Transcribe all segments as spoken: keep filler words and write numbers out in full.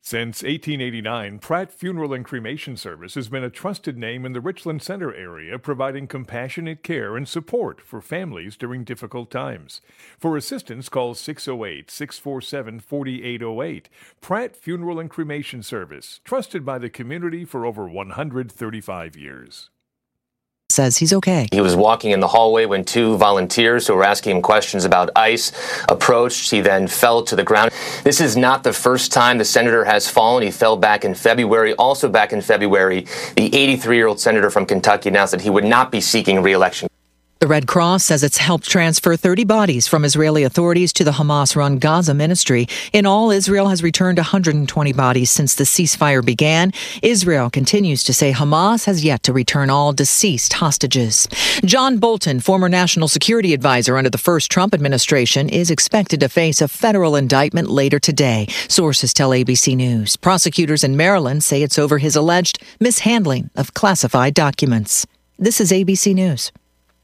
Since eighteen eighty-nine, Pratt Funeral and Cremation Service has been a trusted name in the Richland Center area, providing compassionate care and support for families during difficult times. For assistance, call six oh eight, six four seven, four eight oh eight. Pratt Funeral and Cremation Service, trusted by the community for over one hundred thirty-five years. Says he's okay. He was walking in the hallway when two volunteers who were asking him questions about ICE approached. He then fell to the ground. This is not the first time the senator has fallen. He fell back in February. Also back in February, the eighty-three-year-old senator from Kentucky announced that he would not be seeking re-election. The Red Cross says it's helped transfer thirty bodies from Israeli authorities to the Hamas-run Gaza ministry. In all, Israel has returned one hundred twenty bodies since the ceasefire began. Israel continues to say Hamas has yet to return all deceased hostages. John Bolton, former national security advisor under the first Trump administration, is expected to face a federal indictment later today. Sources tell A B C News. Prosecutors in Maryland say it's over his alleged mishandling of classified documents. This is A B C News.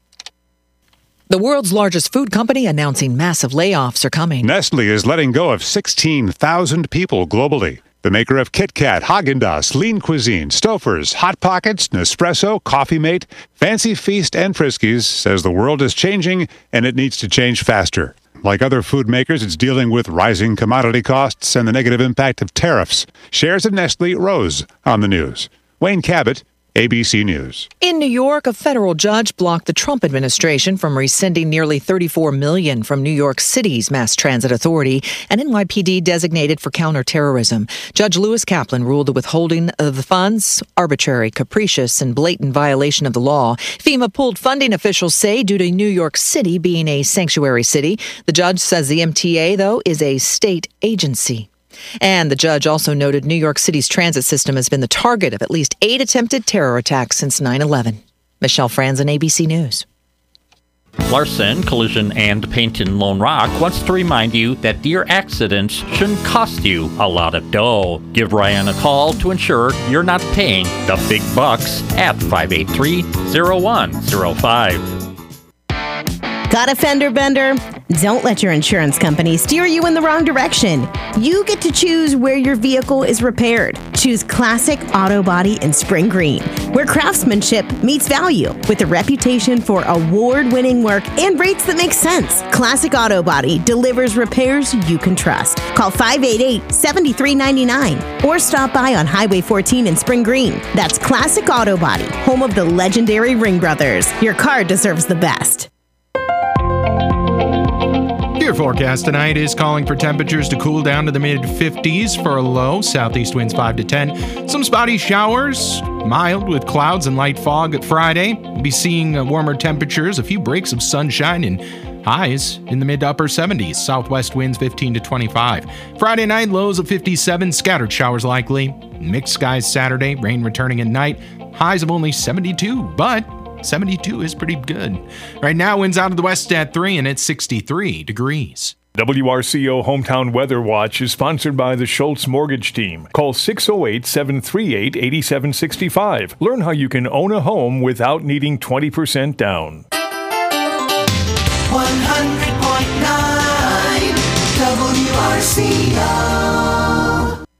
The world's largest food company announcing massive layoffs are coming. Nestle is letting go of sixteen thousand people globally. The maker of Kit Kat, Häagen-Dazs, Lean Cuisine, Stouffer's, Hot Pockets, Nespresso, Coffee Mate, Fancy Feast, and Friskies says the world is changing and it needs to change faster. Like other food makers, it's dealing with rising commodity costs and the negative impact of tariffs. Shares of Nestle rose on the news. Wayne Cabot, A B C News. In New York, a federal judge blocked the Trump administration from rescinding nearly thirty-four million dollars from New York City's Mass Transit Authority, an N Y P D designated for counterterrorism. Judge Lewis Kaplan ruled the withholding of the funds arbitrary, capricious, and blatant violation of the law. FEMA pulled funding, officials say, due to New York City being a sanctuary city. The judge says the M T A, though, is a state agency. And the judge also noted New York City's transit system has been the target of at least eight attempted terror attacks since nine eleven. Michelle Franzen, A B C News. Larson Collision and Paint in Lone Rock wants to remind you that deer accidents shouldn't cost you a lot of dough. Give Ryan a call to ensure you're not paying the big bucks at five eight three, zero one zero five. Got a fender bender? Don't let your insurance company steer you in the wrong direction. You get to choose where your vehicle is repaired. Choose Classic Auto Body in Spring Green, where craftsmanship meets value with a reputation for award-winning work and rates that make sense. Classic Auto Body delivers repairs you can trust. Call five eight eight, seven three nine nine or stop by on Highway fourteen in Spring Green. That's Classic Auto Body, home of the legendary Ring Brothers. Your car deserves the best. Your forecast tonight is calling for temperatures to cool down to the mid fifties for a low. Southeast winds five to ten. Some spotty showers, mild with clouds and light fog at Friday. We'll be seeing uh, warmer temperatures, a few breaks of sunshine, and highs in the mid to upper seventies. Southwest winds fifteen to twenty-five. Friday night, lows of fifty-seven. Scattered showers likely. Mixed skies Saturday, rain returning at night. Highs of only seventy-two, but seventy-two is pretty good. Right now, winds out of the west at three, and it's sixty-three degrees. W R C O Hometown Weather Watch is sponsored by the Schultz Mortgage Team. Call six oh eight, seven three eight, eight seven six five. Learn how you can own a home without needing twenty percent down. one hundred point nine W R C O.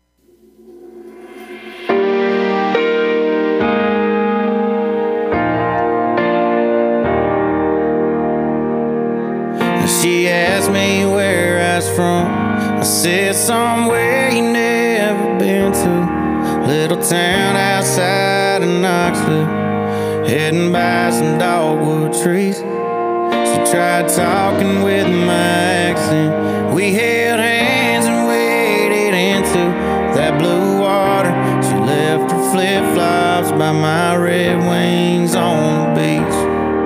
She asked me where I was from. I said somewhere you never been to. Little town outside of Knoxville, heading by some dogwood trees. She tried talking with my accent. We held hands and waded into that blue water. She left her flip-flops by my Red Wings on the beach.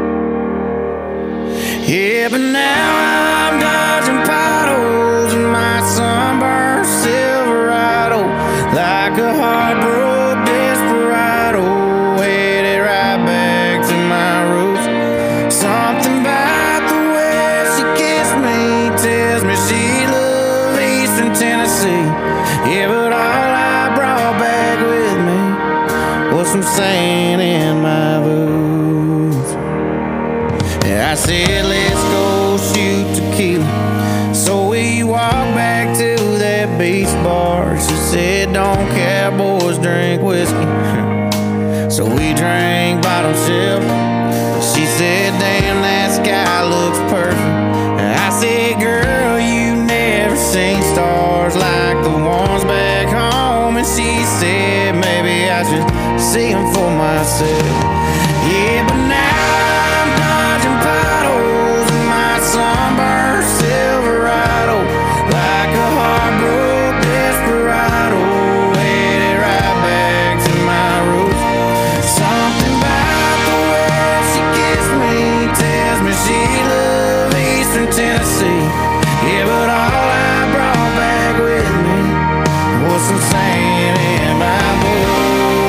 Yeah, but now I'm dodging potholes in my sunburned Silverado, like a heartbroken desperado, headed right back to my roots. Something about the way she kissed me tells me she loved Eastern Tennessee. Yeah, but all I brought back with me was some sand in my boots. Yeah, I said, let's go shoot tequila. So we walked back to that beach bar. She said, don't cowboys drink whiskey. So we drank bottom shelf. She said, damn, that sky looks perfect. And I said, girl, you never seen stars like the ones back home. And she said, maybe I should see them for myself. Yeah, but now I'm dodging potholes in my sunburned Silverado, like a heartbroken desperado, headed right back to my roots. Something about the way she gives me tells me she loves Eastern Tennessee. Yeah, but all I brought back with me was some sand in my boots.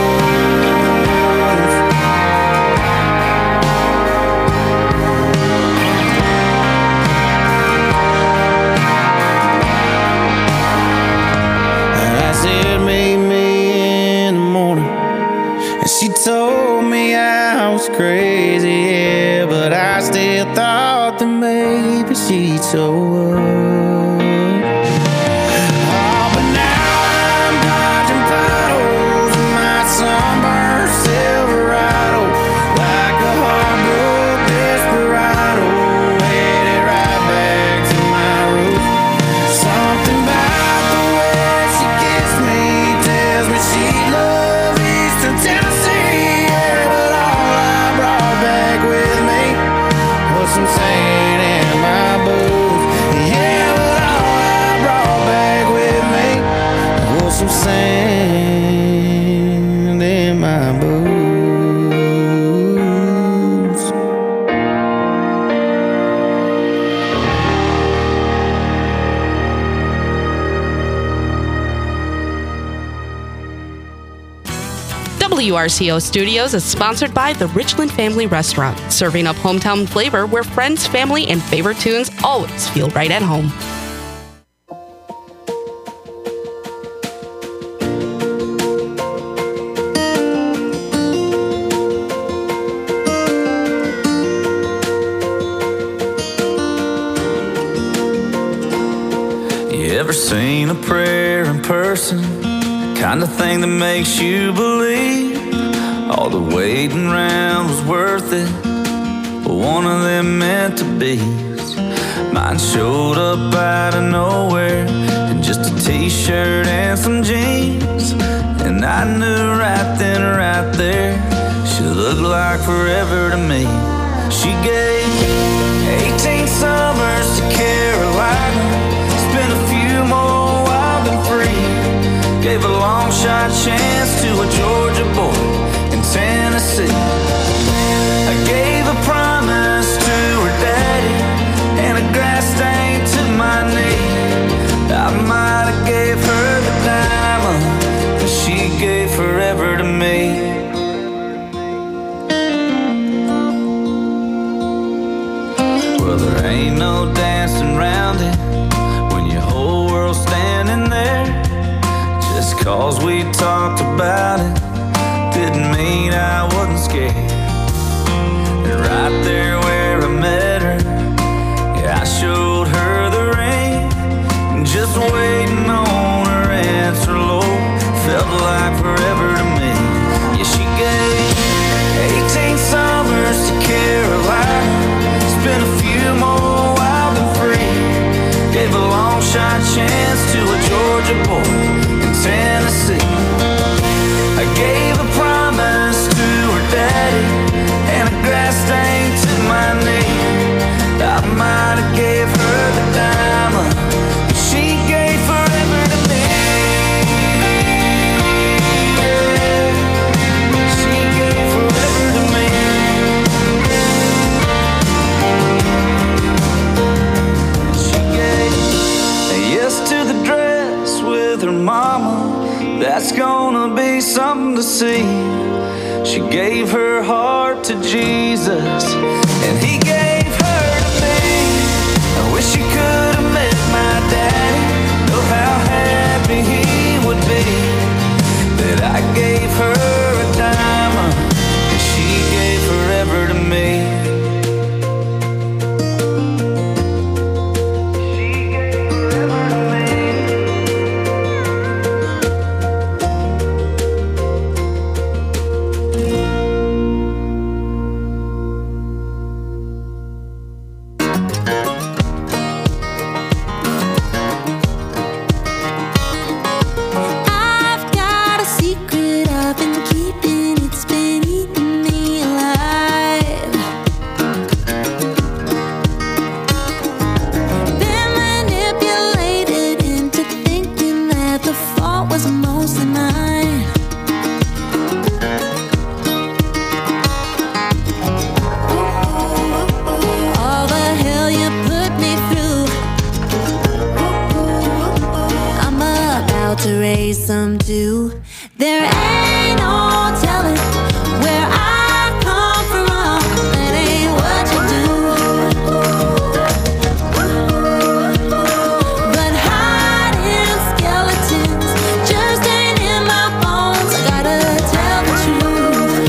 She told me I was crazy, yeah, but I still thought that maybe she'd show up. Oh, but now I'm dodging potholes in my sunburned Silverado, like a heartbroken desperado, headed right back to my roots. Something about the way she gets me tells me she loves Eastern Tennessee. Some sand in my boots. Yeah, but all I brought back with me was some sand in my boots. W R C O Studios is sponsored by the Richland Family Restaurant, serving up hometown flavor where friends, family, and favorite tunes always feel right at home. You ever seen a prayer in person? Kind of thing that makes you believe all the waiting around was worth it, but one of them meant to be. Mine showed up out of nowhere in just a t-shirt and some jeans, and I knew right then, right there, she looked like forever to me. She gave eighteen summers to Carolina, spent a few more wild and free. Gave a long shot chance to a Georgia boy in Tennessee. I gave a promise to her daddy and a grass stain to my knee. I might have gave her the diamond, but she gave forever to me. Well, there ain't no dancing around it when your whole world's standing there. Just cause we talked about it didn't mean I wasn't scared. And right there where I met her, yeah, I showed her the ring. And just waiting on her answer, Lord, felt like forever to me. Yeah, she gave eighteen summers to Carolina, spent a few more wild and free. Gave a long shot chance to a Georgia boy in Tennessee. I gave a promise to her daddy and a grass stain to my knee. I might have gave her the diamond, but she gave forever to me. She gave forever to me. She gave a yes to the dress with her mama. That's gonna be something to see. She gave her heart to Jesus, and he gave her to me. I wish you could have met my daddy, know how happy he would be that I gave her a diamond, and she gave forever to me. She gave forever to me. way some do. There ain't no telling where I come from. That ain't what you do. But hiding skeletons just ain't in my bones. I gotta tell the truth.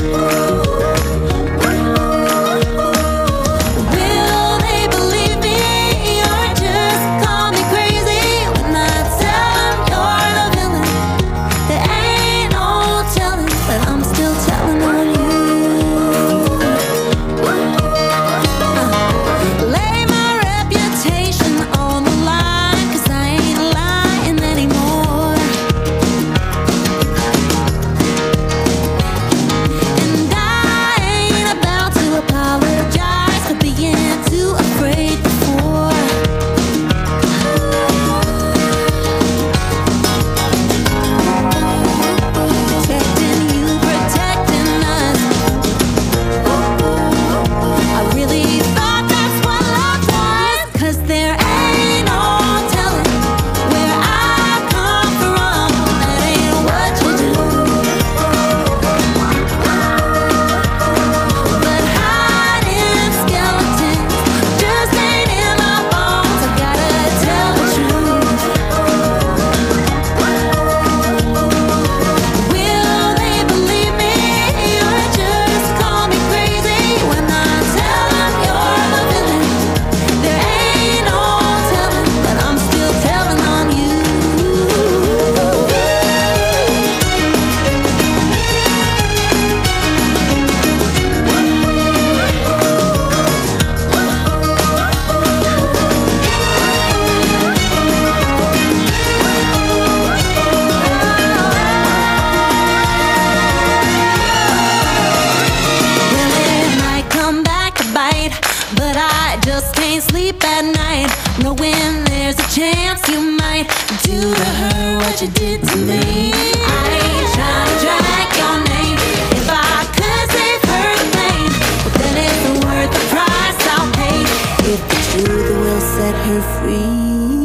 Will they believe me or just call me crazy when I tell them you're the villain? There ain't no telling, but I'm still telling on you. Lay my reputation on the line, 'cause I ain't lying anymore. And I ain't about to apologize for being too afraid before. Protecting you, protecting us. I really thought that's what love was. 'Cause there ain't no telling where I come from. That ain't what you do. But hiding skeletons just ain't in my bones. I gotta tell the truth. Will they believe me or just call me crazy when I tell them you're the villain? There ain't no telling, but I'm still telling on you. Well, it might come back to bite, but I just can't sleep at night, knowing there's a chance you might do to her what you did to me. I ain't trying to drag your name. If I could save her the pain, but then it's worth the price I'll pay. If the truth will set her free.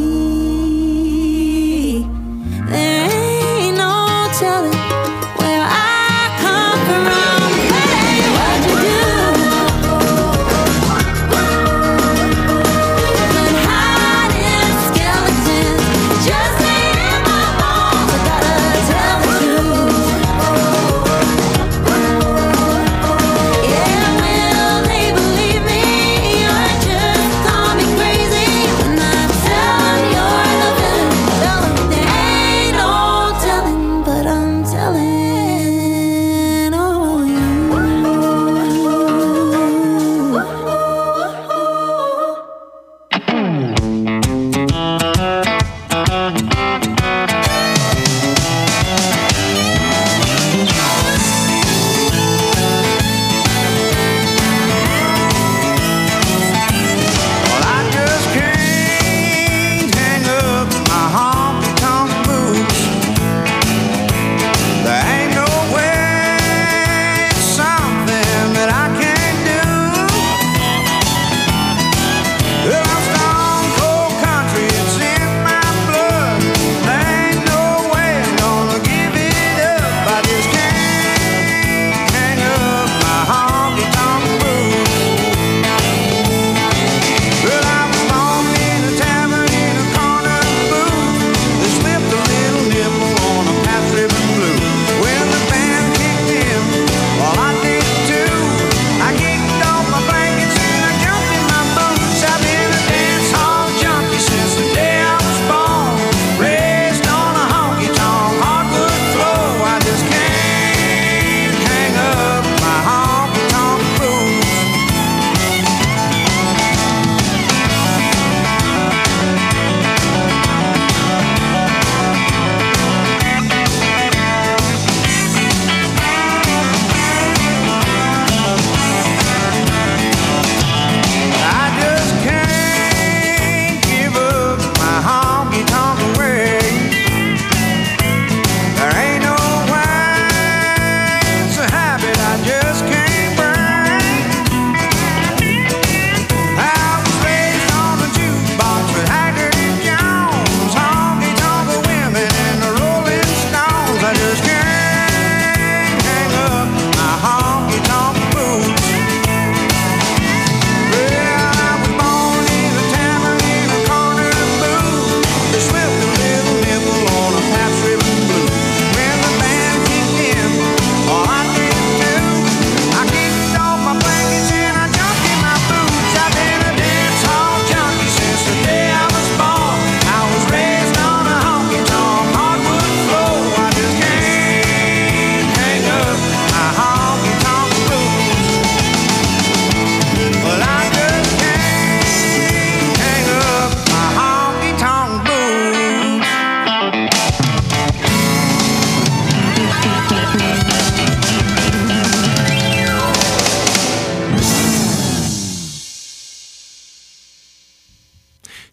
There ain't no telling where I come from. That ain't what you do. But hiding skeletons just ain't in my bones. I gotta tell the truth. Yeah, will they believe me or just call me crazy when I tell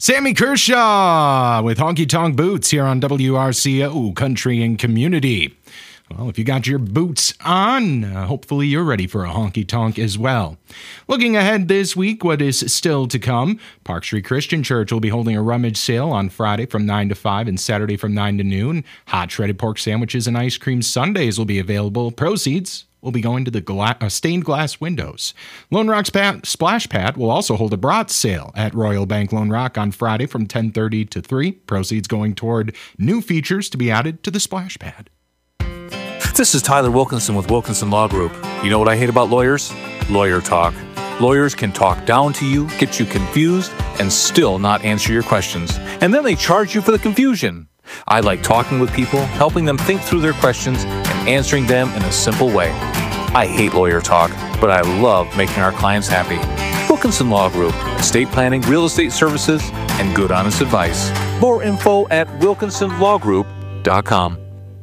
Sammy Kershaw with Honky Tonk Boots here on W R C O Country and Community. Well, if you got your boots on, uh, hopefully you're ready for a honky tonk as well. Looking ahead this week, what is still to come, Park Street Christian Church will be holding a rummage sale on Friday from nine to five and Saturday from nine to noon. Hot shredded pork sandwiches and ice cream sundaes will be available. Proceeds will be going to the gla- uh, stained glass windows. Lone Rock's Pat, Splash Pad will also hold a brat sale at Royal Bank Lone Rock on Friday from ten thirty to three. Proceeds going toward new features to be added to the Splash Pad. This is Tyler Wilkinson with Wilkinson Law Group. You know what I hate about lawyers? Lawyer talk. Lawyers can talk down to you, get you confused, and still not answer your questions. And then they charge you for the confusion. I like talking with people, helping them think through their questions, and answering them in a simple way. I hate lawyer talk, but I love making our clients happy. Wilkinson Law Group, estate planning, real estate services, and good honest advice. More info at wilkinson law group dot com.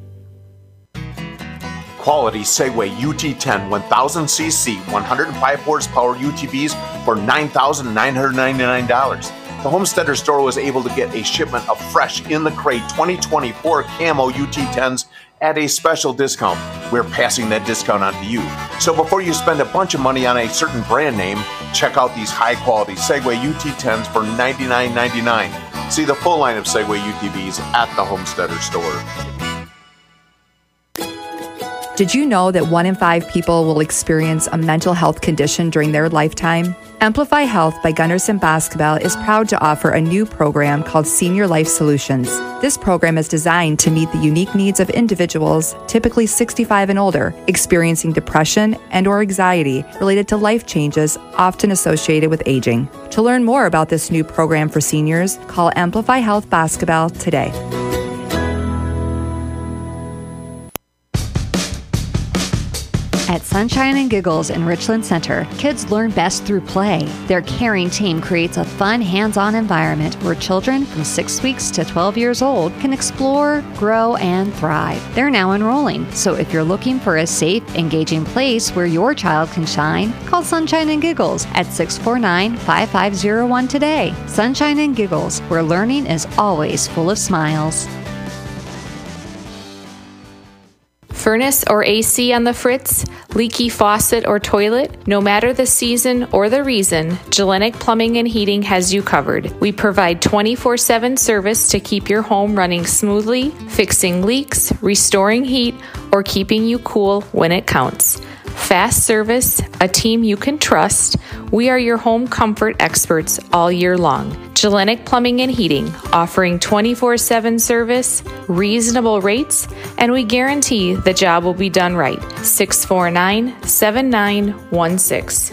Quality Segway U T ten one thousand c c one hundred five horsepower U T Vs for nine thousand nine hundred ninety-nine dollars. The Homesteader store was able to get a shipment of fresh in the crate twenty twenty-four Camo U T tens at a special discount. We're passing that discount on to you. So before you spend a bunch of money on a certain brand name, check out these high quality Segway U T tens for ninety-nine ninety-nine. See the full line of Segway U T Vs at the Homesteader store. Did you know that one in five people will experience a mental health condition during their lifetime? Amplify Health by Gunderson Basketball is proud to offer a new program called Senior Life Solutions. This program is designed to meet the unique needs of individuals, typically sixty-five and older, experiencing depression and or anxiety related to life changes often associated with aging. To learn more about this new program for seniors, call Amplify Health Basketball today. At Sunshine and Giggles in Richland Center, kids learn best through play. Their caring team creates a fun, hands-on environment where children from six weeks to twelve years old can explore, grow, and thrive. They're now enrolling, so if you're looking for a safe, engaging place where your child can shine, call Sunshine and Giggles at six four nine, five five zero one today. Sunshine and Giggles, where learning is always full of smiles. Furnace or A C on the fritz, leaky faucet or toilet, no matter the season or the reason, Gelenic Plumbing and Heating has you covered. We provide twenty-four seven service to keep your home running smoothly, fixing leaks, restoring heat, or keeping you cool when it counts. Fast service, a team you can trust. We are your home comfort experts all year long. Gelenic Plumbing and Heating, offering twenty-four seven service, reasonable rates, and we guarantee the job will be done right. six four nine, seven nine one six.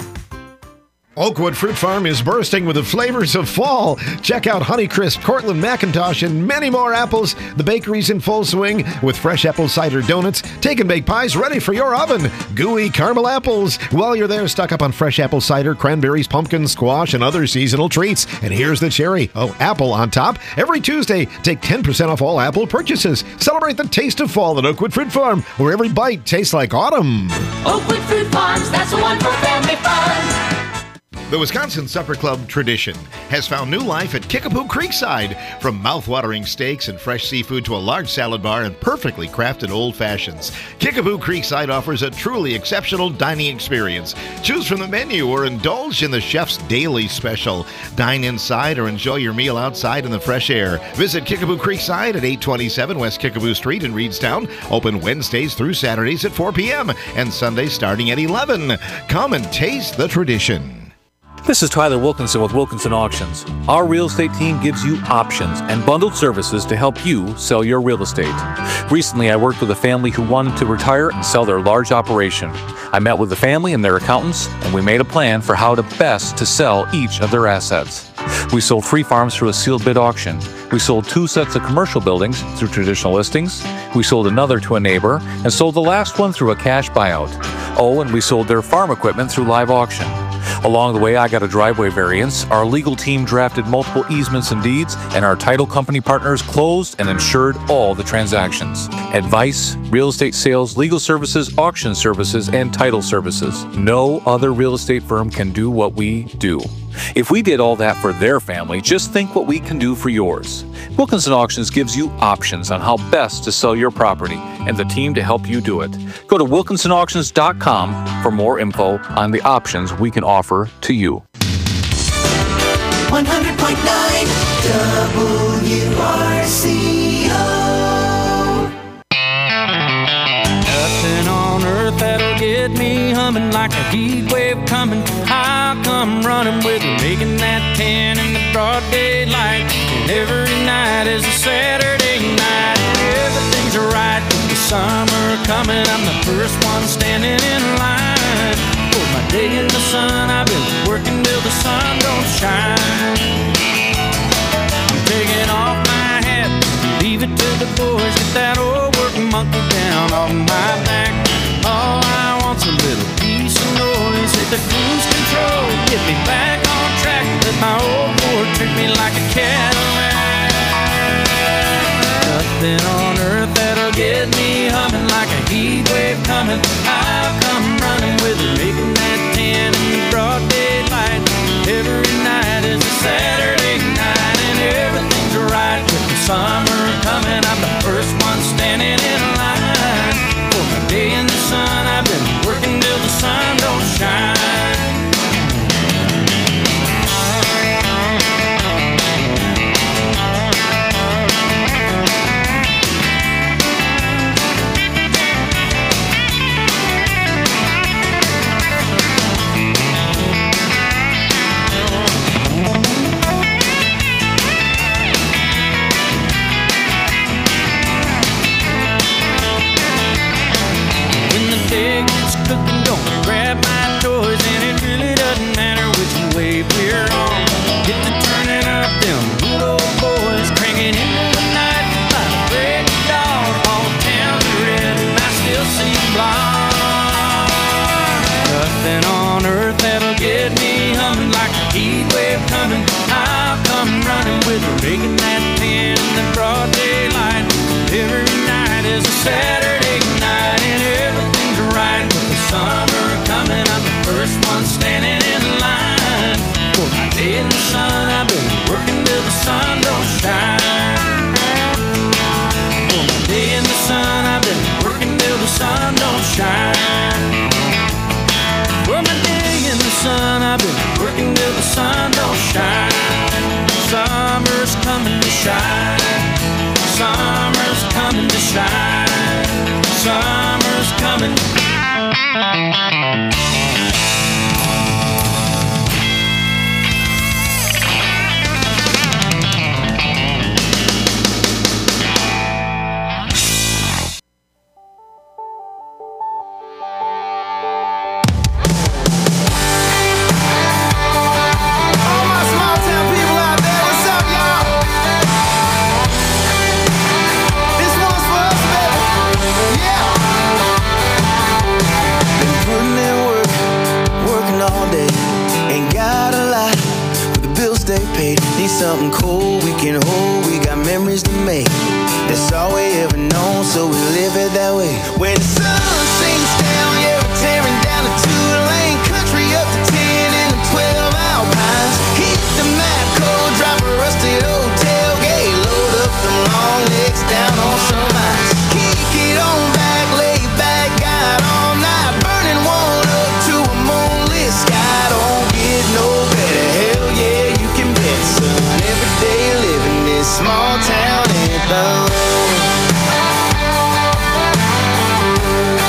Oakwood Fruit Farm is bursting with the flavors of fall. Check out Honeycrisp, Cortland McIntosh, and many more apples. The bakery's in full swing with fresh apple cider donuts, take and bake pies ready for your oven, gooey caramel apples. While you're there, stock up on fresh apple cider, cranberries, pumpkins, squash, and other seasonal treats. And here's the cherry. Oh, apple on top. Every Tuesday, take ten percent off all apple purchases. Celebrate the taste of fall at Oakwood Fruit Farm, where every bite tastes like autumn. Oakwood Fruit Farms, that's the one for family fun. The Wisconsin Supper Club tradition has found new life at Kickapoo Creekside. From mouth-watering steaks and fresh seafood to a large salad bar and perfectly crafted old fashions, Kickapoo Creekside offers a truly exceptional dining experience. Choose from the menu or indulge in the chef's daily special. Dine inside or enjoy your meal outside in the fresh air. Visit Kickapoo Creekside at eight twenty-seven West Kickapoo Street in Reedstown. Open Wednesdays through Saturdays at four p.m. and Sundays starting at eleven. Come and taste the tradition. This is Tyler Wilkinson with Wilkinson Auctions. Our real estate team gives you options and bundled services to help you sell your real estate. Recently, I worked with a family who wanted to retire and sell their large operation. I met with the family and their accountants, and we made a plan for how to best to sell each of their assets. We sold three farms through a sealed bid auction. We sold two sets of commercial buildings through traditional listings. We sold another to a neighbor and sold the last one through a cash buyout. Oh, and we sold their farm equipment through live auction. Along the way, I got a driveway variance, our legal team drafted multiple easements and deeds, and our title company partners closed and insured all the transactions. Advice, real estate sales, legal services, auction services, and title services. No other real estate firm can do what we do. If we did all that for their family, just think what we can do for yours. Wilkinson Auctions gives you options on how best to sell your property and the team to help you do it. Go to wilkinson auctions dot com for more info on the options we can offer to you. one hundred point nine W R C O. Nothing on earth that'll get me humming like a heat wave coming. I'll come running with her, making that tan in the broad daylight. And every night is a Saturday night. Everything's right with the summer coming. I'm the first one standing in line. For my day in the sun, I've been working till the sun don't shine. I'm taking off my hat, leave it to the boys. Get that old work monkey down off my back. All I want's a little piece of noise. Hit the cruise control, get me back on track. Let my old Ford treat me like a Cadillac. Nothing on earth that'll get me humming like a heat wave coming. I'll come running with her, making that tan in the broad daylight. Every night is a Saturday night, and everything's right with the summer coming. I'm the first one standing in line. For my day in the sun, I've been working till the sun don't shine. Cooking, gonna grab my toys, and it really doesn't matter which wave we're on. Get to turning up them good old boys, cranking into the night by the break of dawn. All town's red and I still see blonde. Nothing on earth that'll get me humming like a heat wave coming. I'll come running with her, making that tan in the broad daylight. Every night is a Saturday night, and everything's right. Summer coming, I'm the first one standing in line. For my day in the sun, I've been working till the sun don't shine. For my day in the sun, I've been working till the sun don't shine. For my day in the sun, I've been working till the sun don't shine. Summer's coming to shine. Summer's coming to shine. Summer's coming. Something cool we can hold, we got memories to make. That's all we ever known, so we live it that way. When the sun sinks down, yeah, we're tearing down the two-lane country up to ten and the twelve Alpines. Hit the map code, drop a rusted old tailgate, load up them long legs down on some ice. Kick it on back, lay back, got all night, burning one up to a moonlit sky. Don't get no better, hell yeah, you can bet, son. Every day living this small town anthem.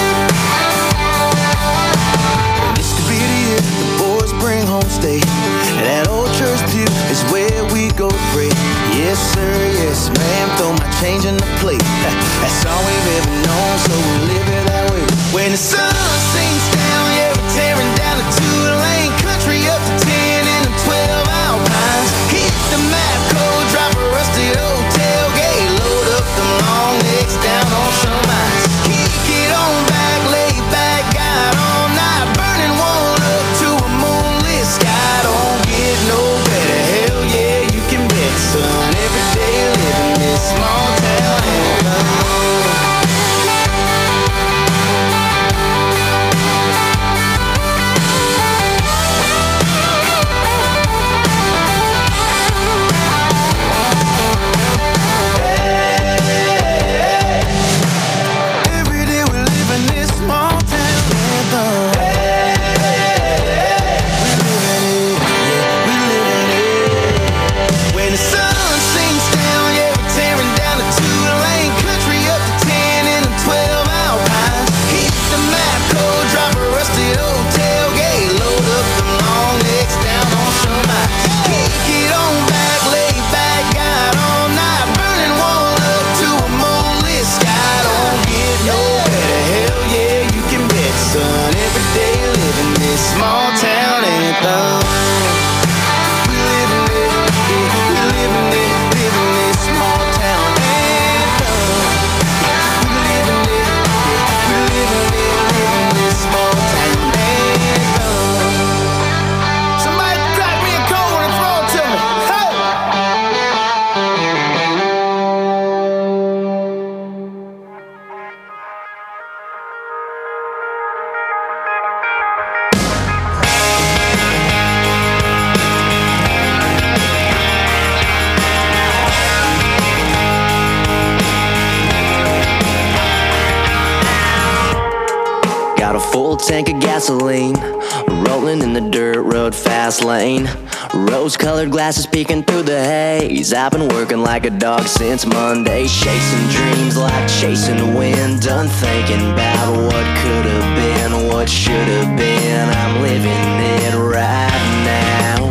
full tank of gasoline, rolling in the dirt road fast lane. Rose-colored glasses peeking through the haze. I've been working like a dog since Monday, chasing dreams like chasing the wind. Done thinking about what could have been, what should have been. I'm living it right now.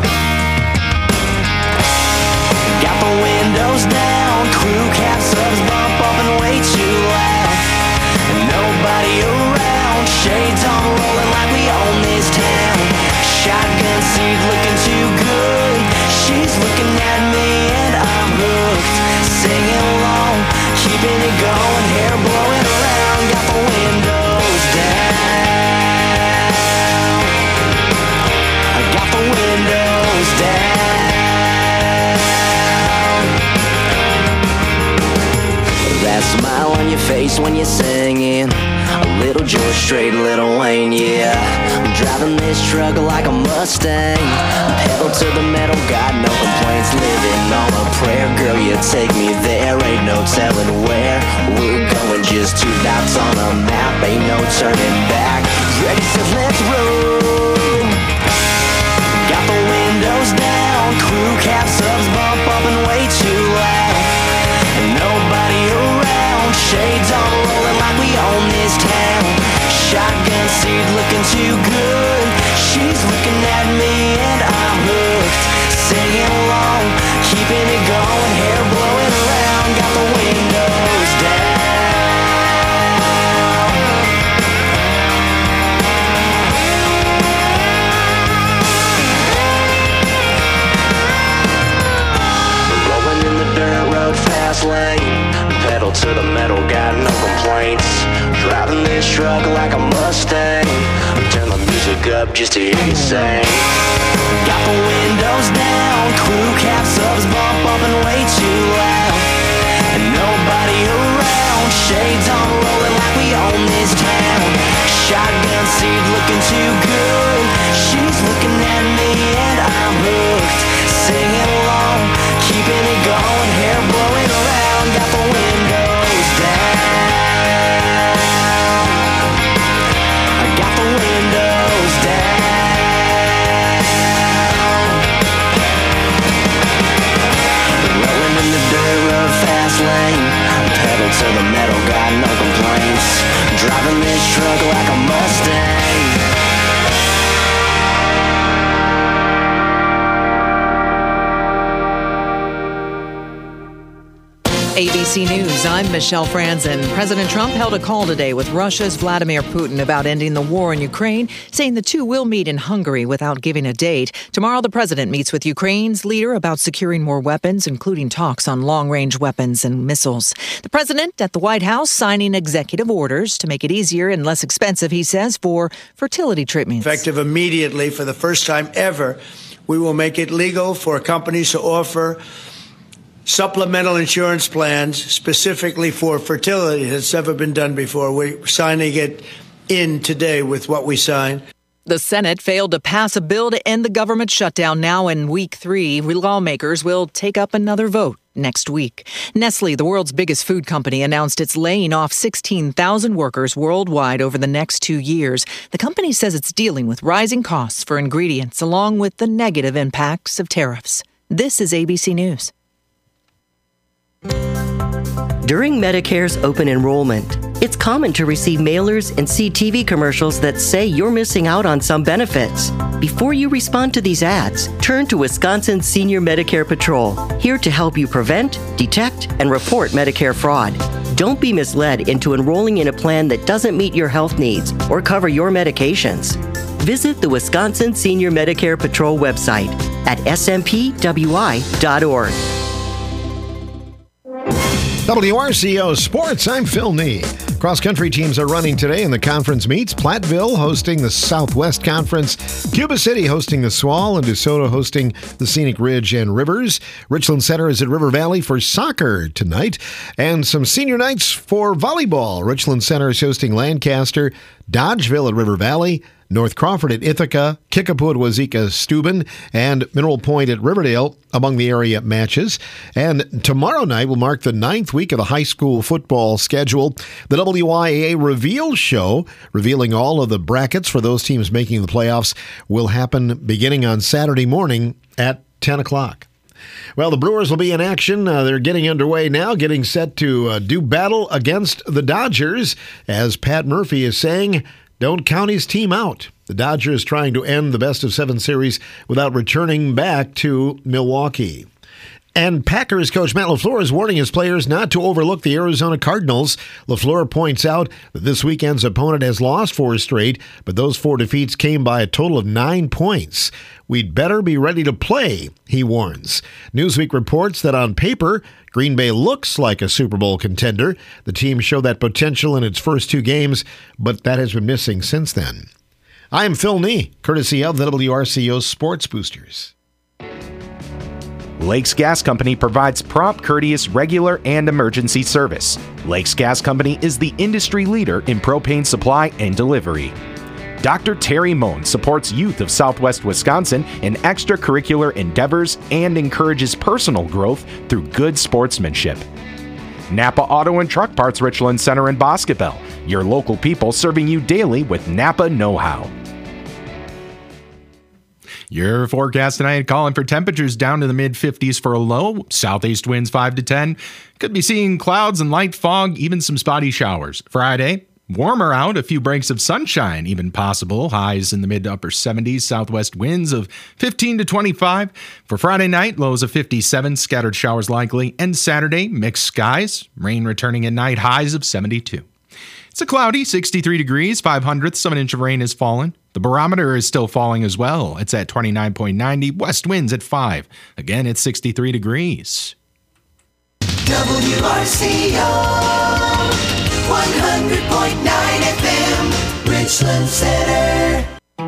Got the windows down, crew cap subs bump up and way too loud. And nobody around, shades on rolling like we own this town. Shotgun seat looking too good, she's looking at me and I'm hooked. Singing along, keeping it going, hair blowing around. Got the windows down, I got the windows down. That smile on your face when you're singing, a little George Strait, Little Wayne, yeah. I'm driving this truck like a Mustang, pedal to the metal, got no complaints. Living on a prayer, girl, you take me there. Ain't no telling where we're going, just two dots on a map. Ain't no turning back, ready, set, let's roll. Got the windows down, crew cap subs bump up and way too loud. And nobody around, shades on rolling like we own this town. Shotgun seat looking too good, she's looking at me and I'm hooked. Singing along, keeping it going, hair blowing around. Got the windows down. Rolling in the dirt road fast lane, pedal to the metal, got no complaints. Driving this truck like a Mustang, turn the music up just to hear you sing. Got the windows down, crew cap subs bump up and way too loud. And nobody around, shades on rolling like we own this town. Shotgun seat looking too good, she's looking at me and I'm hooked. Singing along, keeping it going, hair blowing around. Got the windows down, I got the windows down. Rolling in the dirt road fast lane, pedal to the metal, got no complaints. Driving this truck like a Mustang. A B C News, I'm Michelle Franzen. President Trump held a call today with Russia's Vladimir Putin about ending the war in Ukraine, saying the two will meet in Hungary without giving a date. Tomorrow, the president meets with Ukraine's leader about securing more weapons, including talks on long-range weapons and missiles. The president at the White House signing executive orders to make it easier and less expensive, he says, for fertility treatments. Effective immediately, for the first time ever, we will make it legal for companies to offer supplemental insurance plans specifically for fertility. That's never been done before. We're signing it in today with what we signed. The Senate failed to pass a bill to end the government shutdown. Now in week three, lawmakers will take up another vote next week. Nestle, the world's biggest food company, announced it's laying off sixteen thousand workers worldwide over the next two years. The company says it's dealing with rising costs for ingredients along with the negative impacts of tariffs. This is A B C News. During Medicare's open enrollment, it's common to receive mailers and see T V commercials that say you're missing out on some benefits. Before you respond to these ads, turn to Wisconsin Senior Medicare Patrol, here to help you prevent, detect, and report Medicare fraud. Don't be misled into enrolling in a plan that doesn't meet your health needs or cover your medications. Visit the Wisconsin Senior Medicare Patrol website at s m p w i dot org. W R C O Sports, I'm Phil Nee. Cross-country teams are running today in the conference meets. Platteville hosting the Southwest Conference, Cuba City hosting the S W A L, and DeSoto hosting the Scenic Ridge and Rivers. Richland Center is at River Valley for soccer tonight, and some senior nights for volleyball. Richland Center is hosting Lancaster, Dodgeville at River Valley, North Crawford at Ithaca, Kickapoo at Wazeeka Steuben, and Mineral Point at Riverdale among the area matches. And tomorrow night will mark the ninth week of the high school football schedule. The W I A A Reveal Show, revealing all of the brackets for those teams making the playoffs, will happen beginning on Saturday morning at ten o'clock. Well, the Brewers will be in action. Uh, they're getting underway now, getting set to uh, do battle against the Dodgers. As Pat Murphy is saying, don't count his team out. The Dodgers trying to end the best-of-seven series without returning back to Milwaukee. And Packers coach Matt LaFleur is warning his players not to overlook the Arizona Cardinals. LaFleur points out that this weekend's opponent has lost four straight, but those four defeats came by a total of nine points. We'd better be ready to play, he warns. Newsweek reports that on paper, Green Bay looks like a Super Bowl contender. The team showed that potential in its first two games, but that has been missing since then. I'm Phil Nee, courtesy of the W R C O Sports Boosters. Lakes Gas Company provides prompt, courteous, regular, and emergency service. Lakes Gas Company is the industry leader in propane supply and delivery. Doctor Terry Moan supports youth of Southwest Wisconsin in extracurricular endeavors and encourages personal growth through good sportsmanship. Napa Auto and Truck Parts Richland Center in Boscobel, your local people serving you daily with Napa know-how. Your forecast tonight calling for temperatures down to the mid fifties for a low. Southeast winds five to ten. Could be seeing clouds and light fog, even some spotty showers. Friday, warmer out, a few breaks of sunshine even possible. Highs in the mid to upper seventies. Southwest winds of fifteen to twenty-five. For Friday night, lows of fifty-seven. Scattered showers likely. And Saturday, mixed skies. Rain returning at night. Highs of seventy-two. It's a cloudy, sixty-three degrees, five hundredths of an inch of rain has fallen. The barometer is still falling as well. It's at twenty-nine point nine zero. West winds at five. Again, it's sixty-three degrees. W R C O one hundred point nine F M, Richland Center.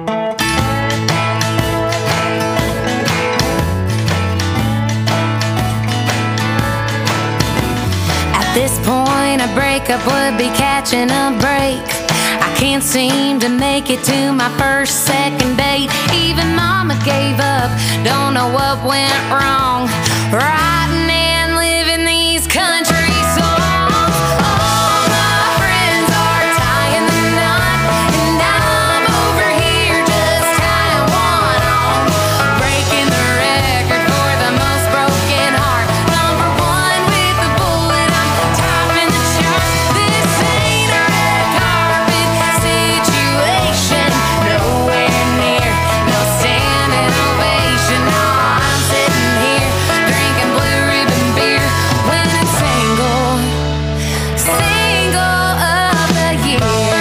At this point, a breakup would be catching a break. I can't seem to make it to my first, second date. Even mama gave up, don't know what went wrong. Writing and living these country songs. All my friends are tying the knot, and I'm over here just tying one on. Breaking the record for the most broken heart. Number one with the bullet, I'm topping the chart. This ain't a red carpet situation, nowhere near, no standing ovation. No, I'm sitting here drinking blue ribbon beer, winning single, single of the year.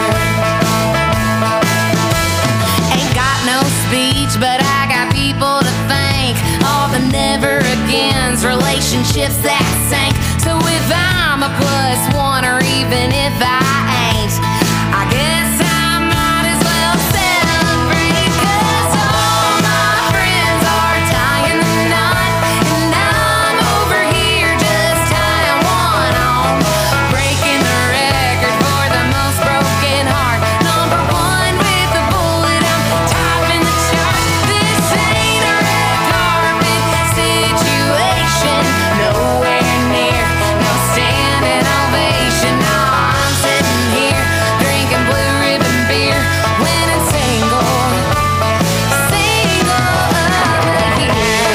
Ain't got no speech, but I got people to thank. All the never agains, relationships that sank. So if I'm a plus one, or even if I ain't, I guess I might as well celebrate. 'Cause all my friends are tying the knot, and I'm over here just tying one on. Breaking the record for the most broken heart. Number one with the bullet, I'm topping the chart. This ain't a red carpet situation, nowhere near, no standing ovation. No, I'm sitting here drinking blue ribbon beer, winning single, single of the year.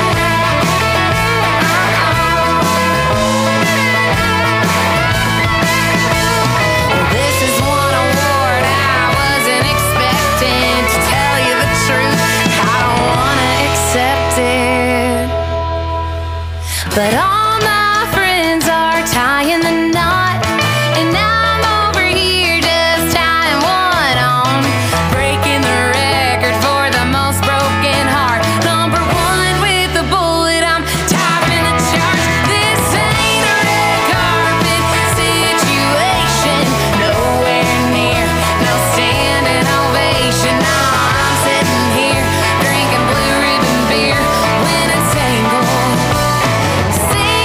This is one award I wasn't expecting. To tell you the truth, I don't wanna accept it. But all my friends are tying the knot, and I'm over here just tying one on. Breaking the record for the most broken heart. Number one with the bullet, I'm topping the charts. This ain't a red carpet situation, nowhere near, no standing ovation. No, I'm sitting here drinking blue ribbon beer, winning single, single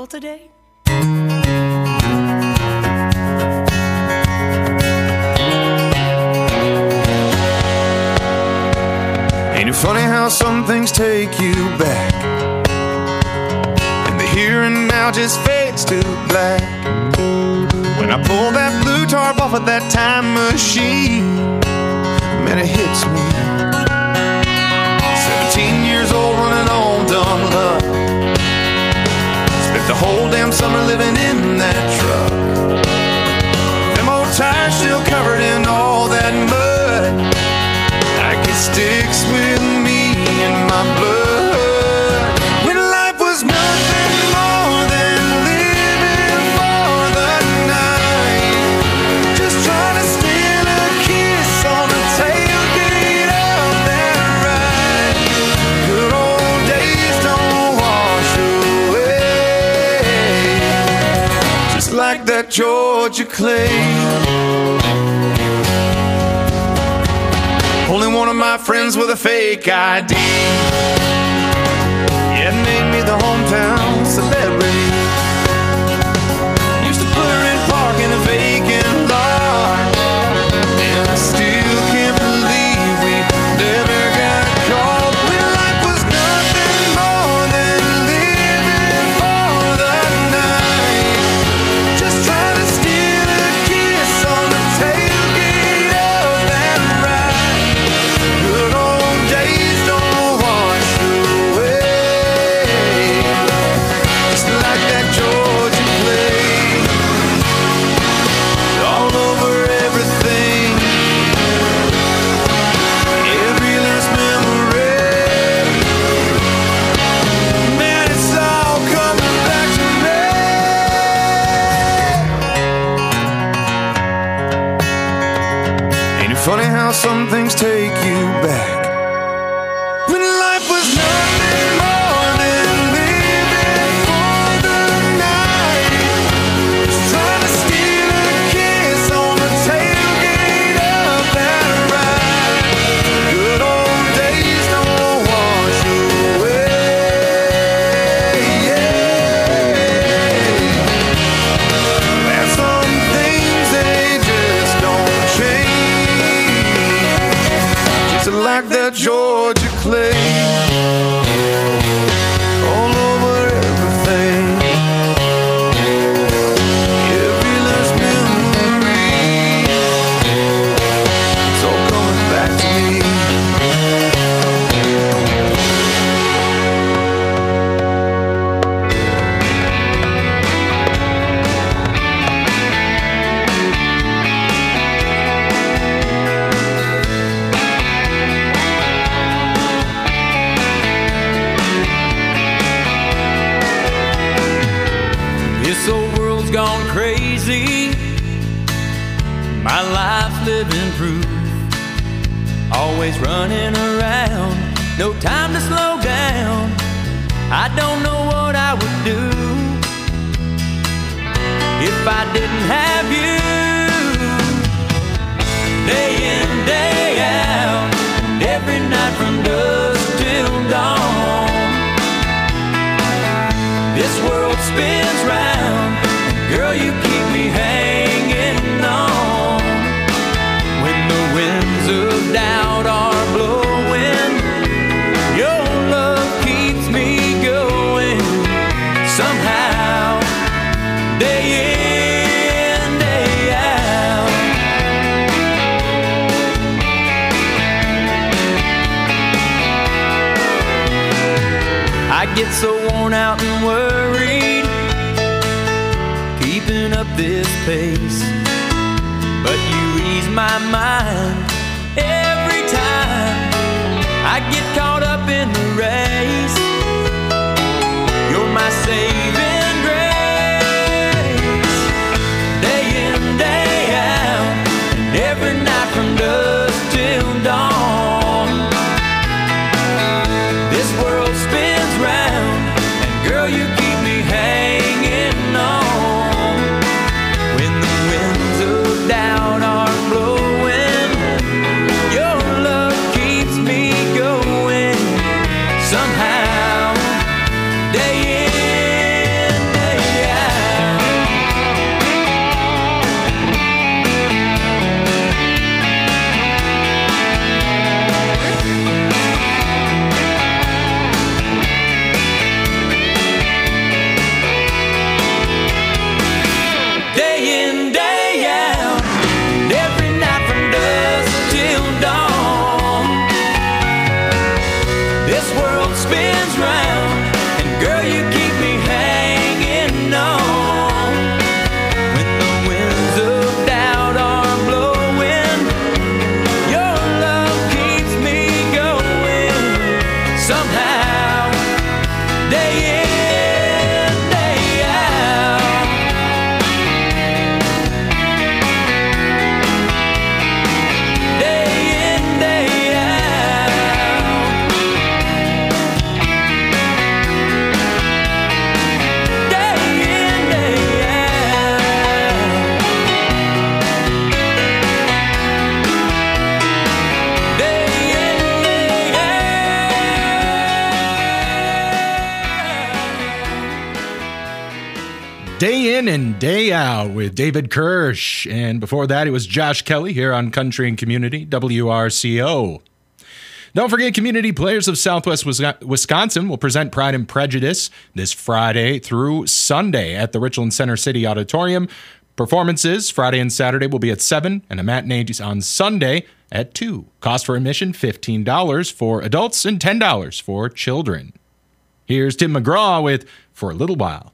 vehicle today? Ain't it funny how some things take you back, and the here and now just fades to black. When I pull that blue tarp off of that time machine, man, it hits me. Seventeen years old, running on dumb luck. Spent the whole damn summer living in that truck. Them old tires still covered in all that mud. Like it sticks with me in my blood. When life was nothing more than living for the night, just trying to steal a kiss on the tailgate of that ride. Good old days don't wash away, just like that Georgia clay. Only one of my friends with a fake I D, yeah, made me the hometown celebrity. Used to put her in park in a vacant lot, and I still can't believe we never got caught. When life was nothing more than living for the night, just trying to steal a kiss on the tailgate of that ride. Good old days don't wash away, just like that Georgia clay. All over everything, every last memory. Man, it's all coming back to me. Ain't it funny how some things take you back? When life was nothing more than living for the night, just trying to steal a kiss on the tailgate of that ride. Good old days don't wash away, yeah. And some things they just don't change, just like that Georgia clay. All over everything, every last memory. It's all coming back to me. This old world's gone crazy, my life's living proof. Always running around, no time to slow down. I don't know what I would do if I didn't have you. Day in, day out, and every night from dusk till dawn. This world spins round, girl, you keep me hanging on. When the winds of doubt are blowing, your love keeps me going. Somehow, day in, day out. I get so worn out and worried, keeping up this pace, but you ease my mind every time I get caught up in the race. You're my saving grace. Day in, day out, and every night from dusk till dawn. This world spins round, and girl, you keep me hanging on. When the winds of doubt are blowing, your love keeps me going. Somehow In and Day Out with David Kirsch. And before that, it was Josh Kelly here on Country and Community, W R C O. Don't forget, Community Players of Southwest Wisconsin will present Pride and Prejudice this Friday through Sunday at the Richland Center City Auditorium. Performances Friday and Saturday will be at seven, and a matinee on Sunday at two. Cost for admission, fifteen dollars for adults and ten dollars for children. Here's Tim McGraw with For a Little While.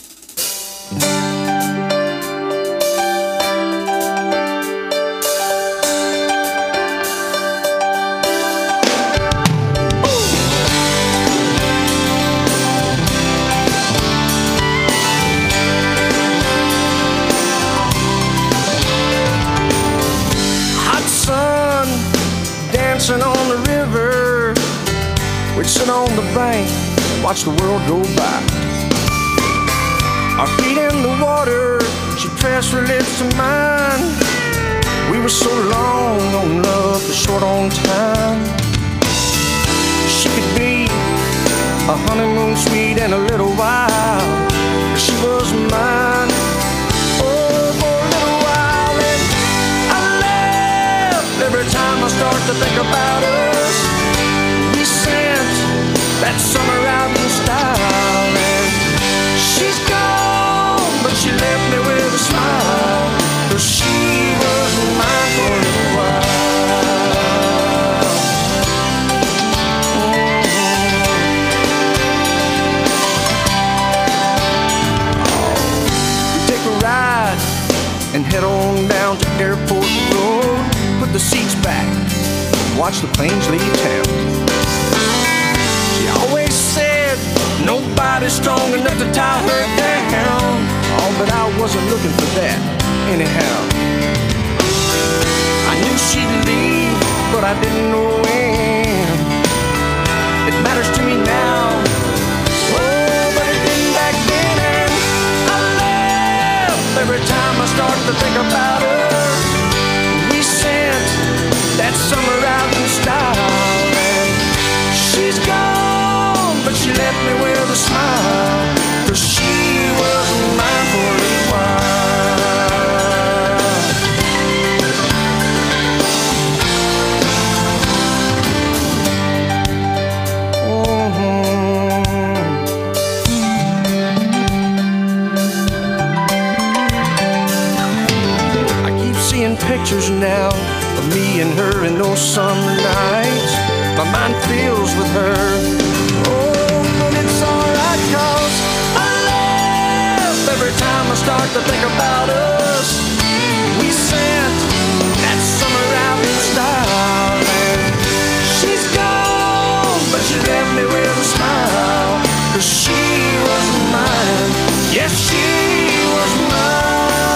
Dancing on the river, we'd sit on the bank and watch the world go by. Our feet in the water, she pressed her lips to mine. We were so long on love, but short on time. She could be a honeymoon suite in a little while, but she was mine. Every time I start to think about us, we sent that summer out in style. And she's gone, but she left me with a smile, 'cause she was mine for a little while. Mm-hmm. We take a ride and head on down to Airport Road. Put the seats back, watch the planes leave town. She always said nobody's strong enough to tie her down. Oh, but I wasn't looking for that anyhow. I knew she'd leave, but I didn't know when. It matters to me now. Oh, but it didn't back then. And I laugh every time I start to think about her. That summer out in style, and she's gone, but she left me with a smile, 'cause she was mine for a little while. I keep seeing pictures now of me and her in those summer nights. My mind fills with her. Oh, but it's alright, 'cause I laugh every time I start to think about us. We sent that summer out in style, and she's gone, but she left me with a smile, 'cause she was mine. Yes, she was mine.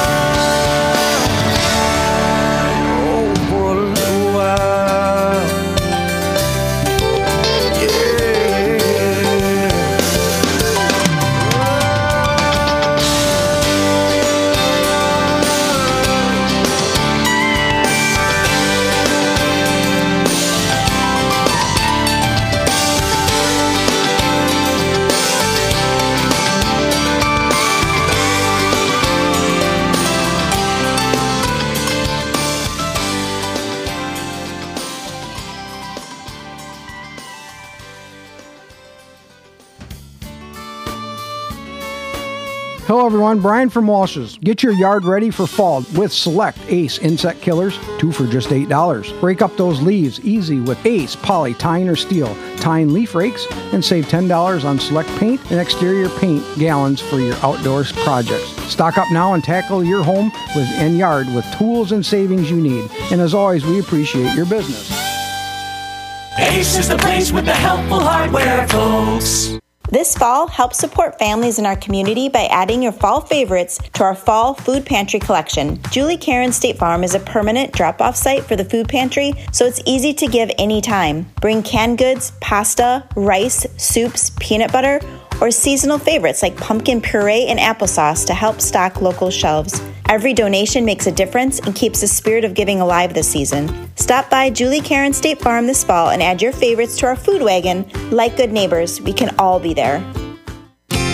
Hello everyone, Brian from Walsh's. Get your yard ready for fall with Select Ace Insect Killers, two for just eight dollars. Break up those leaves easy with Ace Poly Tine or Steel Tine Leaf Rakes and save ten dollars on select paint and exterior paint gallons for your outdoors projects. Stock up now and tackle your home with and yard with tools and savings you need. And as always, we appreciate your business. Ace is the place with the helpful hardware, folks. This fall, help support families in our community by adding your fall favorites to our fall food pantry collection. Julie Karen State Farm is a permanent drop-off site for the food pantry, so it's easy to give anytime. Bring canned goods, pasta, rice, soups, peanut butter, or seasonal favorites like pumpkin puree and applesauce to help stock local shelves. Every donation makes a difference and keeps the spirit of giving alive this season. Stop by Julie Karen State Farm this fall and add your favorites to our food wagon. Like good neighbors, we can all be there.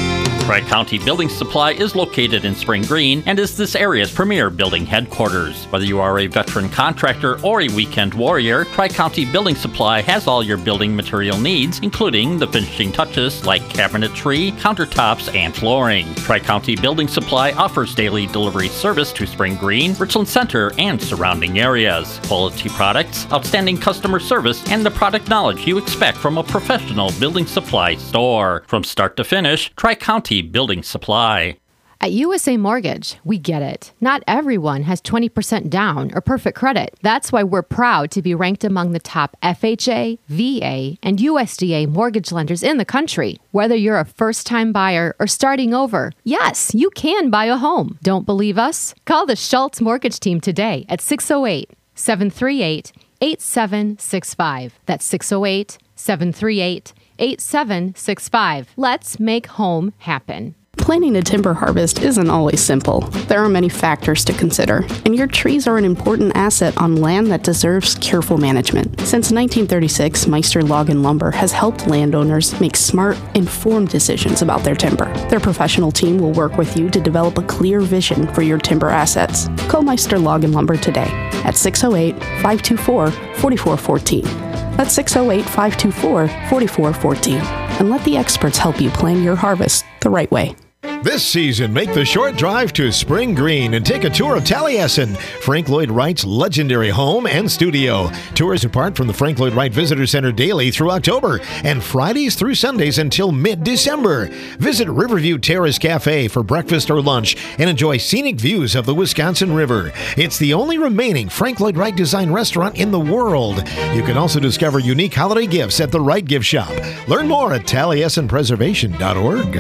Tri-County Building Supply is located in Spring Green and is this area's premier building headquarters. Whether you are a veteran contractor or a weekend warrior, Tri-County Building Supply has all your building material needs, including the finishing touches like cabinetry, countertops, and flooring. Tri-County Building Supply offers daily delivery service to Spring Green, Richland Center, and surrounding areas. Quality products, outstanding customer service, and the product knowledge you expect from a professional building supply store. From start to finish, Tri-County Building Supply. At U S A Mortgage, we get it. Not everyone has twenty percent down or perfect credit. That's why we're proud to be ranked among the top F H A, V A, and U S D A mortgage lenders in the country. Whether you're a first-time buyer or starting over, yes, you can buy a home. Don't believe us? Call the Schultz Mortgage Team today at six oh eight, seven three eight, eight seven six five. That's six oh eight, seven three eight, eight seven six five. Let's make home happen. Planning a timber harvest isn't always simple. There are many factors to consider, and your trees are an important asset on land that deserves careful management. Since nineteen thirty-six, Meister Log and Lumber has helped landowners make smart, informed decisions about their timber. Their professional team will work with you to develop a clear vision for your timber assets. Call Meister Log and Lumber today at six oh eight, five two four, four four one four. That's six oh eight, five two four, four four one four, and let the experts help you plan your harvest the right way. This season, make the short drive to Spring Green and take a tour of Taliesin, Frank Lloyd Wright's legendary home and studio. Tours depart from the Frank Lloyd Wright Visitor Center daily through October and Fridays through Sundays until mid-December. Visit Riverview Terrace Cafe for breakfast or lunch and enjoy scenic views of the Wisconsin River. It's the only remaining Frank Lloyd Wright design restaurant in the world. You can also discover unique holiday gifts at the Wright Gift Shop. Learn more at taliesin preservation dot org.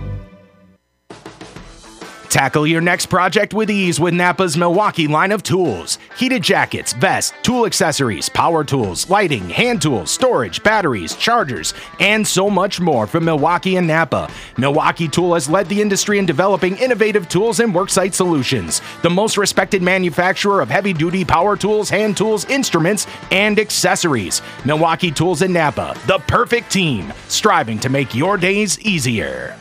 Tackle your next project with ease with Napa's Milwaukee line of tools. Heated jackets, vests, tool accessories, power tools, lighting, hand tools, storage, batteries, chargers, and so much more from Milwaukee and Napa. Milwaukee Tool has led the industry in developing innovative tools and worksite solutions. The most respected manufacturer of heavy-duty power tools, hand tools, instruments, and accessories. Milwaukee Tools and Napa, the perfect team, striving to make your days easier.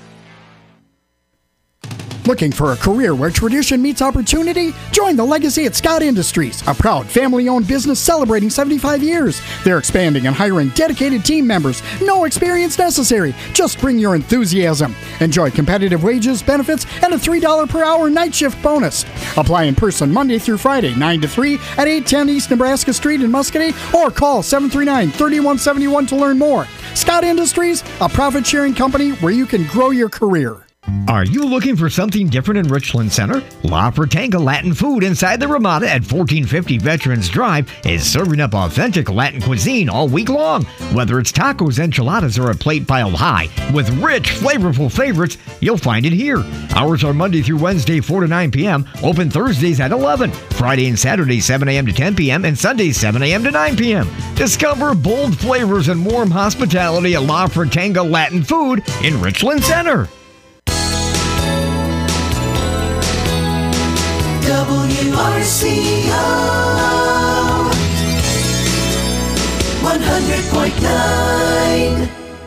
Looking for a career where tradition meets opportunity? Join the Legacy at Scott Industries, a proud family-owned business celebrating seventy-five years. They're expanding and hiring dedicated team members. No experience necessary. Just bring your enthusiasm. Enjoy competitive wages, benefits, and a three dollars per hour night shift bonus. Apply in person Monday through Friday, nine to three at eight ten East Nebraska Street in Muscatine, or call seven three nine, three one seven one to learn more. Scott Industries, a profit-sharing company where you can grow your career. Are you looking for something different in Richland Center? La Fratanga Latin Food inside the Ramada at fourteen fifty Veterans Drive is serving up authentic Latin cuisine all week long. Whether it's tacos, enchiladas, or a plate piled high with rich, flavorful favorites, you'll find it here. Hours are Monday through Wednesday, four to nine p.m., open Thursdays at eleven, Friday and Saturday, seven a.m. to ten p.m., and Sundays, seven a.m. to nine p.m. Discover bold flavors and warm hospitality at La Fratanga Latin Food in Richland Center. W R C O one hundred point nine.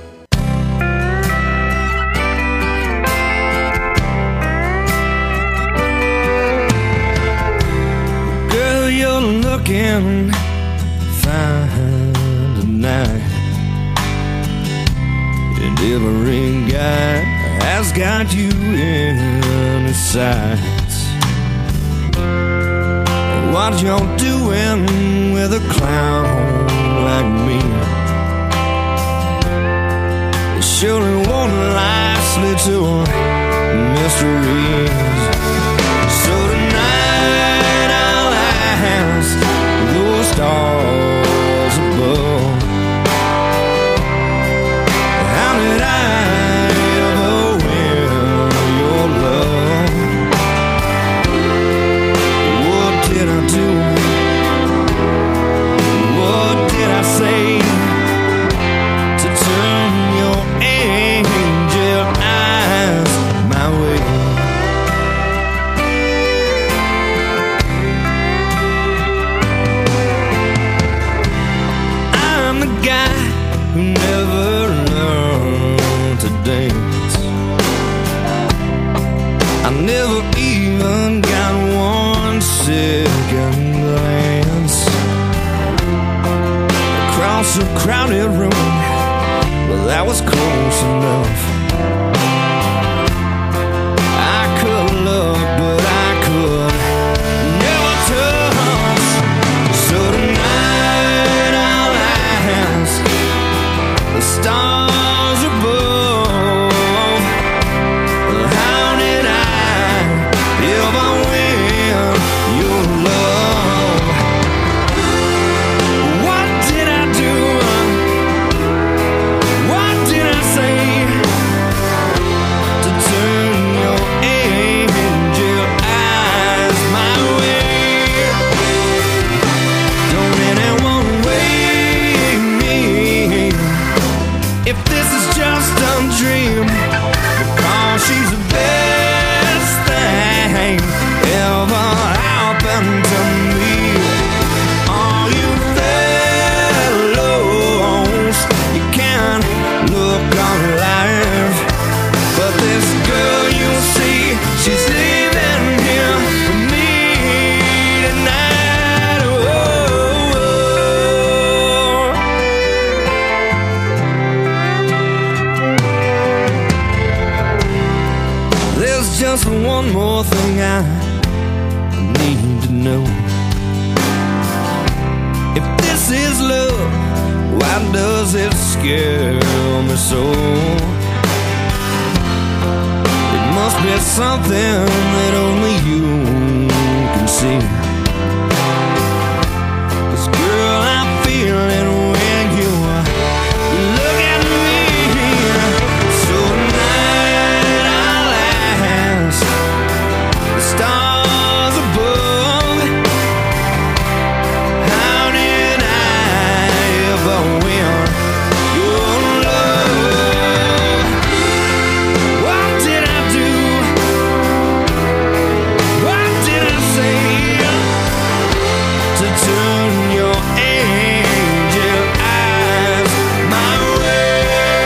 Girl, you're looking fine tonight, and every guy has got you in his sights. What you're doing with a clown like me, it surely won't last little mysteries. So tonight I'll ask those stars above, how did I ever win your love? Did I do? What did I say to turn your angel eyes my way? second glance across a crowded room. Well, that was close enough. I could look, but I could never touch. So tonight I'll ask the stars above, how did I ever win your love? What did I do? What did I say to turn your angel eyes my way? Don't anyone wake me if this is just a dream, because she's the best thing ever happened to me. All you fellows, you can look alive, but this girl you see, she's leaving here with me tonight. Oh, there's just one more thing I need to know. If this is love, why does it scare me so? It must be something that only you can see. 'Cause girl, I feel it when you look at me. So tonight I'll ask the stars above, how did I ever win your love? What did I do? What did I say to turn your angel eyes my way?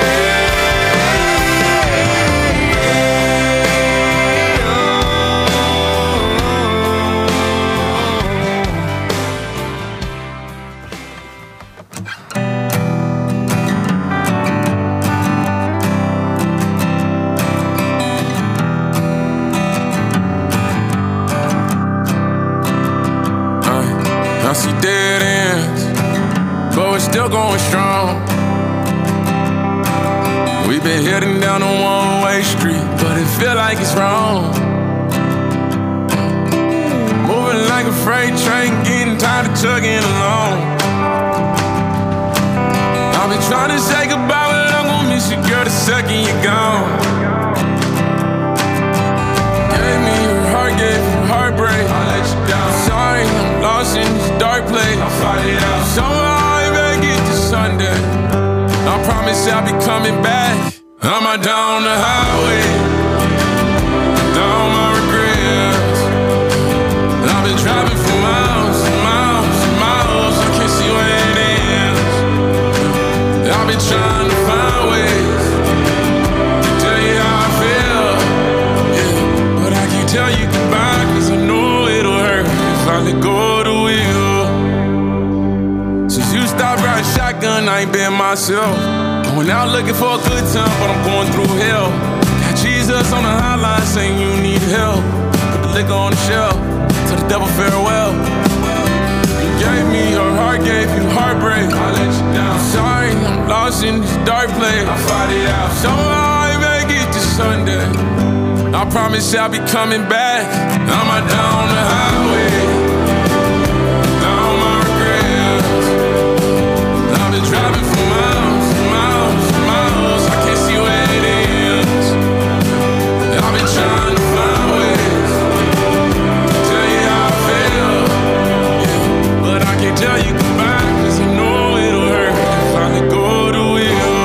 I see dead ends, but we're still going strong. We've been heading down a one-way street, but it feel like it's wrong. Moving like a freight train, getting tired of chugging along. I've been trying to say goodbye, but I'm gonna miss you, girl, the second you're gone. Gave me your heart, gave you heartbreak. I let you down. Sorry, I'm lost in this dark place. I'll fight it out. Somehow I make it to Sunday. I promise I'll be coming back. I'm out down the highway, down my regrets. I've been driving for miles and miles and miles. I can't see where it ends. I've been trying to find ways to tell you how I feel, yeah, but I can't tell you goodbye, 'cause I know it'll hurt if I let go of the wheel. Since you stopped riding shotgun, I ain't been myself. Going out looking for a good time, but I'm going through hell. Got Jesus on the hotline saying you need help. Put the liquor on the shelf, tell the devil farewell. You gave me your heart, gave you heartbreak. I let you down. Sorry, I'm lost in this dark place. I'll fight it out. Somehow I make it to Sunday. I promise I'll be coming back. I'm out down the highway, down my regrets. I've been driving for miles and miles and miles. I can't see where it ends. I've been trying to find ways to tell you how I feel, yeah, but I can't tell you goodbye, 'cause I know it'll hurt if I let go of the wheel.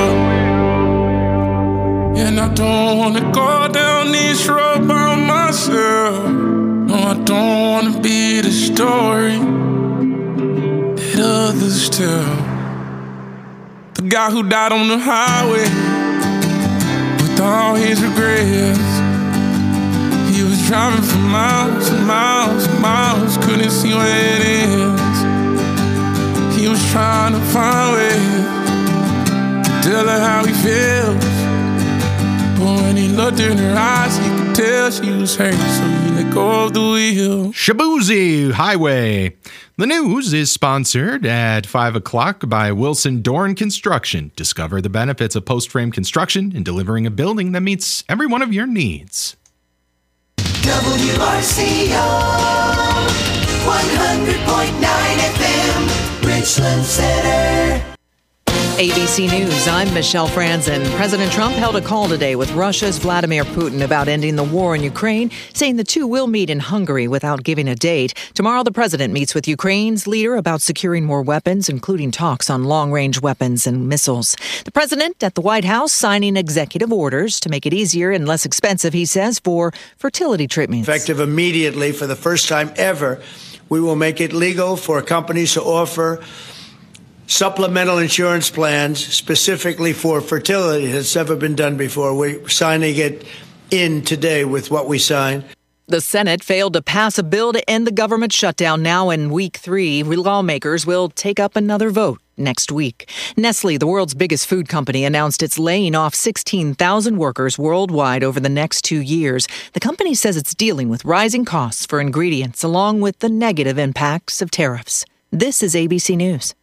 And I don't wanna go down this road by myself. No, I don't wanna be the story that others tell. The guy who died on the highway with all his regrets. He was Driving for miles and miles and miles, couldn't see where it ends. He was trying to find ways to tell her how he feels. But when he looked in her eyes, he could tell she was hurt, so he let go of the wheel. Shaboozey Highway. The news is sponsored at five o'clock by Wilson Dorn Construction. Discover the benefits of post-frame construction in delivering a building that meets every one of your needs. W R C O one hundred point nine F M, Richland Center. A B C News, I'm Michelle Franzen. President Trump held a call today with Russia's Vladimir Putin about ending the war in Ukraine, saying the two will meet in Hungary without giving a date. Tomorrow, the president meets with Ukraine's leader about securing more weapons, including talks on long-range weapons and missiles. The president at the White House signing executive orders to make it easier and less expensive, he says, for fertility treatments. Effective immediately, for the first time ever, we will make it legal for companies to offer supplemental insurance plans specifically for fertility. It's never been done before. We're signing it in today with what we signed. The Senate failed to pass a bill to end the government shutdown. Now in week three, lawmakers will take up another vote next week. Nestle, the world's biggest food company, announced it's laying off sixteen thousand workers worldwide over the next two years. The company says it's dealing with rising costs for ingredients along with the negative impacts of tariffs. This is A B C News.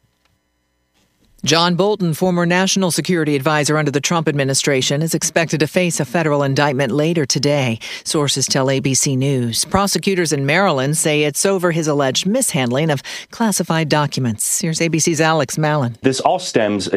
John Bolton, former national security advisor under the Trump administration, is expected to face a federal indictment later today. Sources tell A B C News. Prosecutors in Maryland say it's over his alleged mishandling of classified documents. Here's A B C's Alex Mallon. This all stems